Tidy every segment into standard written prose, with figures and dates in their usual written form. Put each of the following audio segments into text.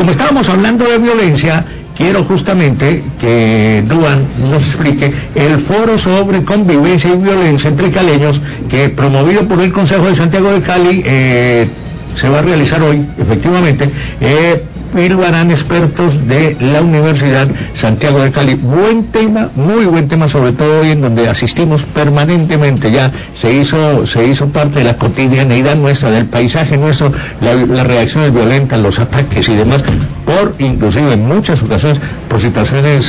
como estábamos hablando de violencia, quiero justamente que Duan nos explique el foro sobre convivencia y violencia entre caleños que, promovido por el Consejo de Santiago de Cali, se va a realizar hoy, efectivamente. Harán expertos de la Universidad Santiago de Cali. Buen tema, muy buen tema, sobre todo hoy en donde asistimos permanentemente, ya se hizo parte de la cotidianeidad nuestra, del paisaje nuestro, las reacciones violentas, los ataques y demás, por inclusive en muchas ocasiones por situaciones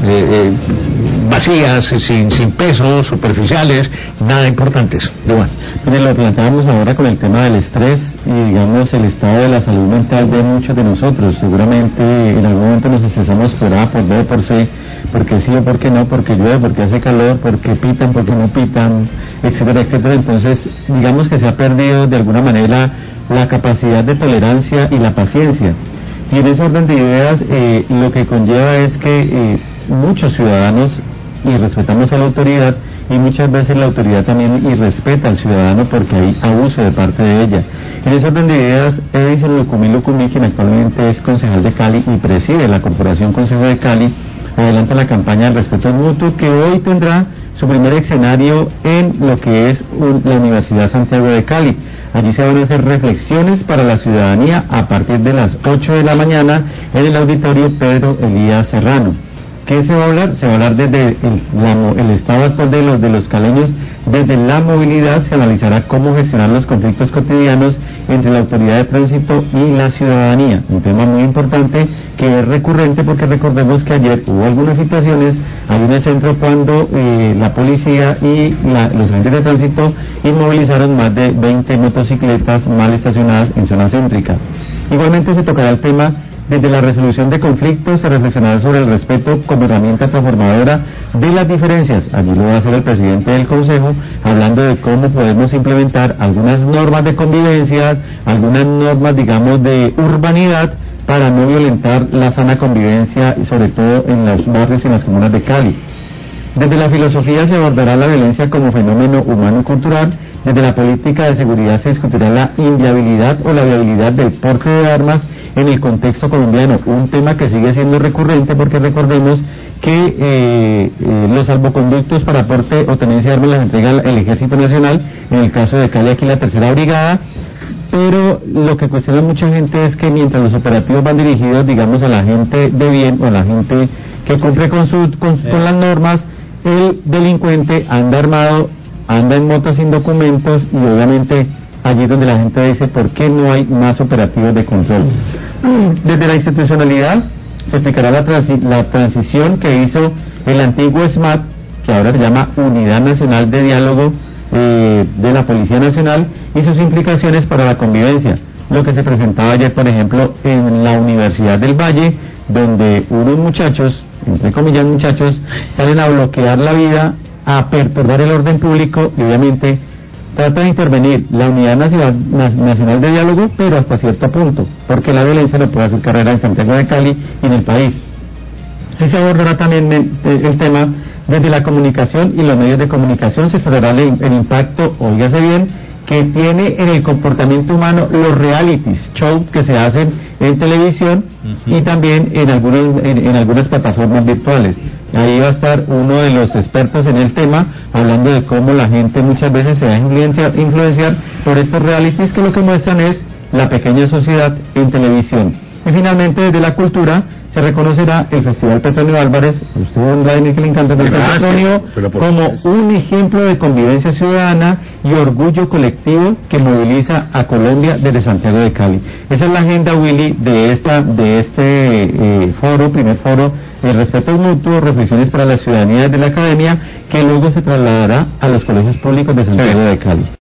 vacías, sin peso, superficiales, nada importantes. Bueno, lo planteamos ahora con el tema del estrés y, digamos, el estado de la salud mental de muchos de nosotros. Seguramente en algún momento nos estresamos por A, por B, por C, porque sí o porque no, porque llueve, porque hace calor, porque pitan, porque no pitan, etcétera, etcétera. Entonces, digamos que se ha perdido de alguna manera la capacidad de tolerancia y la paciencia. Y en ese orden de ideas, lo que conlleva es que muchos ciudadanos irrespetamos a la autoridad, y muchas veces la autoridad también irrespeta al ciudadano porque hay abuso de parte de ella. En ese orden de ideas, Edison Lucumí, quien actualmente es concejal de Cali y preside la Corporación Consejo de Cali, adelanta la campaña del respeto mutuo, que hoy tendrá su primer escenario en lo que es la Universidad Santiago de Cali. Allí se van a hacer reflexiones para la ciudadanía a partir de las 8 de la mañana en el auditorio Pedro Elías Serrano. ¿Qué se va a hablar? Se va a hablar desde el estado actual de los caleños, desde la movilidad. Se analizará cómo gestionar los conflictos cotidianos entre la autoridad de tránsito y la ciudadanía. Un tema muy importante que es recurrente, porque recordemos que ayer hubo algunas situaciones ahí en el centro cuando la policía y los agentes de tránsito inmovilizaron más de 20 motocicletas mal estacionadas en zona céntrica. Igualmente se tocará el tema desde la resolución de conflictos, se reflexionará sobre el respeto como herramienta transformadora de las diferencias. Allí lo va a hacer el presidente del Consejo, hablando de cómo podemos implementar algunas normas de convivencia, algunas normas, digamos, de urbanidad, para no violentar la sana convivencia, y sobre todo en los barrios y en las comunas de Cali. Desde la filosofía se abordará la violencia como fenómeno humano y cultural. Desde la política de seguridad se discutirá la inviabilidad o la viabilidad del porte de armas en el contexto colombiano, un tema que sigue siendo recurrente, porque recordemos que los salvoconductos para porte o tenencia de armas las entrega el Ejército Nacional, en el caso de Cali aquí la Tercera Brigada, pero lo que cuestiona mucha gente es que mientras los operativos van dirigidos, digamos, a la gente de bien o a la gente que cumple con las normas, el delincuente anda armado, anda en moto sin documentos, y obviamente allí es donde la gente dice ¿por qué no hay más operativos de control? Desde la institucionalidad se explicará la transición que hizo el antiguo SMAT, que ahora se llama Unidad Nacional de Diálogo de la Policía Nacional, y sus implicaciones para la convivencia. Lo que se presentaba ayer, por ejemplo, en la Universidad del Valle, donde unos muchachos, entre comillas muchachos, salen a bloquear la vía, a perturbar el orden público, y obviamente trata de intervenir la Unidad Nacional de Diálogo, pero hasta cierto punto, porque la violencia no puede hacer carrera en Santiago de Cali y en el país. Y se abordará también el tema desde la comunicación y los medios de comunicación. Se explorará el impacto, óigase bien, que tiene en el comportamiento humano los realities, shows que se hacen en televisión y también en algunas plataformas virtuales. Ahí va a estar uno de los expertos en el tema, hablando de cómo la gente muchas veces se deja influenciar por estos realities, que lo que muestran es la pequeña sociedad en televisión. Y finalmente, desde la cultura, se reconocerá el Festival Petronio Álvarez, usted Vladimir, que le encanta el Petronio, como un ejemplo de convivencia ciudadana y orgullo colectivo que moviliza a Colombia desde Santiago de Cali. Esa es la agenda, Willy, de este foro, primer foro de respeto mutuo, reflexiones para la ciudadanía desde la academia, que luego se trasladará a los colegios públicos de Santiago de Cali.